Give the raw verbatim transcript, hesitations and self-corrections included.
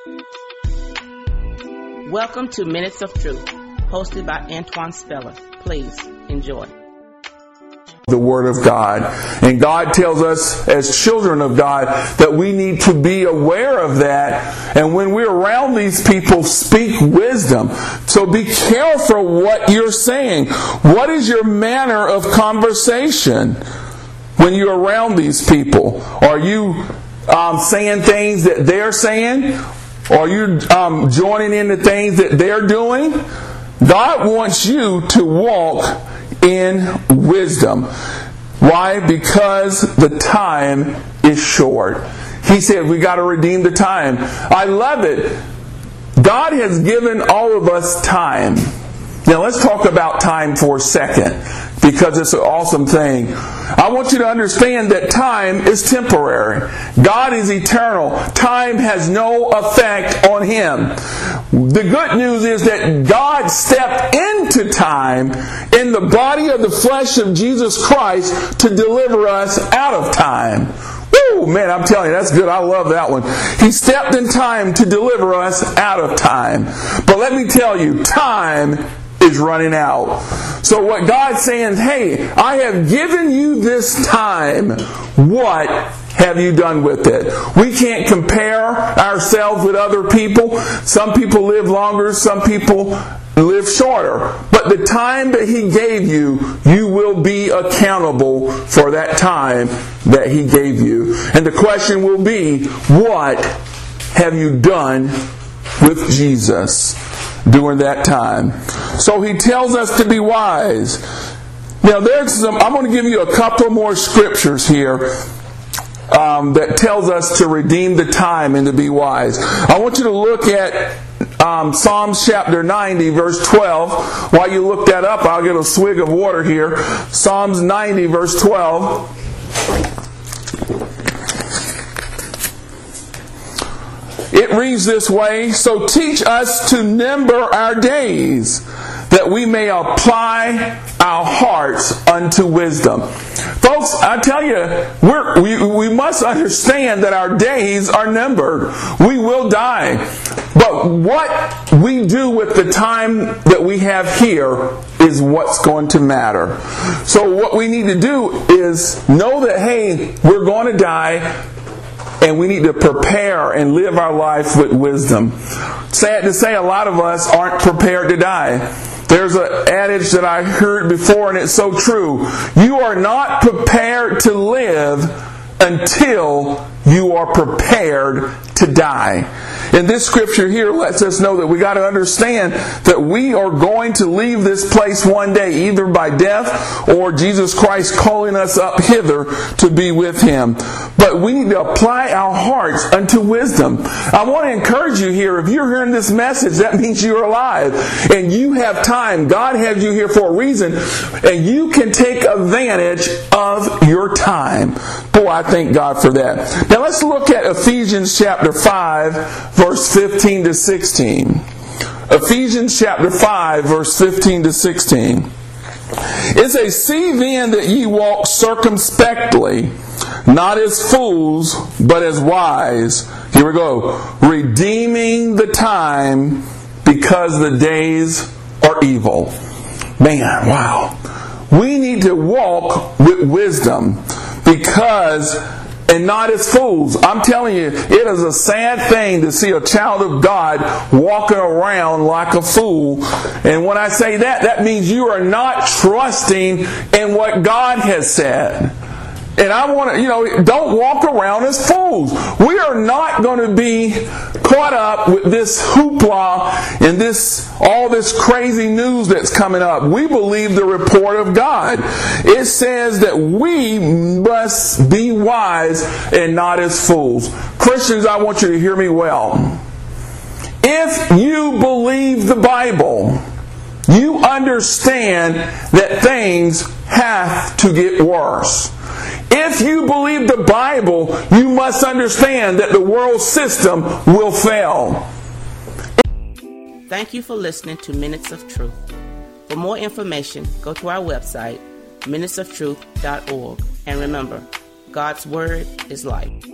Welcome to Minutes of Truth, hosted by Antoine Speller. Please enjoy. The Word of God. And God tells us as children of God that we need to be aware of that. And when we're around these people, speak wisdom. So be careful what you're saying. What is your manner of conversation when you're around these people? Are you um, saying things that they're saying? Are you um, joining in the things that they're doing? God wants you to walk in wisdom. Why? Because the time is short. He said we got to redeem the time. I love it. God has given all of us time. Now let's talk about time for a second, because it's an awesome thing. I want you to understand that time is temporary. God is eternal. Time has no effect on Him. The good news is that God stepped into time in the body of the flesh of Jesus Christ to deliver us out of time. Woo, man, I'm telling you, that's good. I love that one. He stepped in time to deliver us out of time. But let me tell you, time is running out. So what God's saying, hey, I have given you this time. What have you done with it? We can't compare ourselves with other people. Some people live longer, some people live shorter. But the time that He gave you, you will be accountable for that time that He gave you. And the question will be, what have you done with Jesus during that time? So He tells us to be wise. Now there's some, I'm going to give you a couple more scriptures here um, that tells us to redeem the time and to be wise. I want you to look at um, Psalms chapter ninety verse twelve. While you look that up, I'll get a swig of water here. Psalms ninety verse twelve. It reads this way, so teach us to number our days, that we may apply our hearts unto wisdom. Folks, I tell you, we're, we, we must understand that our days are numbered. We will die. But what we do with the time that we have here is what's going to matter. So what we need to do is know that, hey, we're going to die, and we need to prepare and live our life with wisdom. Sad to say, a lot of us aren't prepared to die. There's an adage that I heard before, and it's so true. You are not prepared to live until you are prepared to die. And this scripture here lets us know that we got to understand that we are going to leave this place one day, either by death or Jesus Christ calling us up hither to be with Him. But we need to apply our hearts unto wisdom. I want to encourage you here, if you're hearing this message, that means you're alive. And you have time. God has you here for a reason. And you can take advantage of your time. Boy, I thank God for that. Now let's look at Ephesians chapter five, verse fifteen to sixteen. Ephesians chapter five, verse fifteen to sixteen. It says, see then that ye walk circumspectly, not as fools, but as wise. Here we go. Redeeming the time, because the days are evil. Man, wow. We need to walk with wisdom, because and not as fools. I'm telling you, it is a sad thing to see a child of God walking around like a fool. And when I say that, that means you are not trusting in what God has said. And I want to, you know, don't walk around as fools. We are not going to be caught up with this hoopla and this, all this crazy news that's coming up. We believe the report of God. It says that we must be wise and not as fools. Christians, I want you to hear me well. If you believe the Bible, you understand that things have to get worse. If you believe the Bible, you must understand that the world system will fail. Thank you for listening to Minutes of Truth. For more information, go to our website, minutes of truth dot org. And remember, God's Word is life.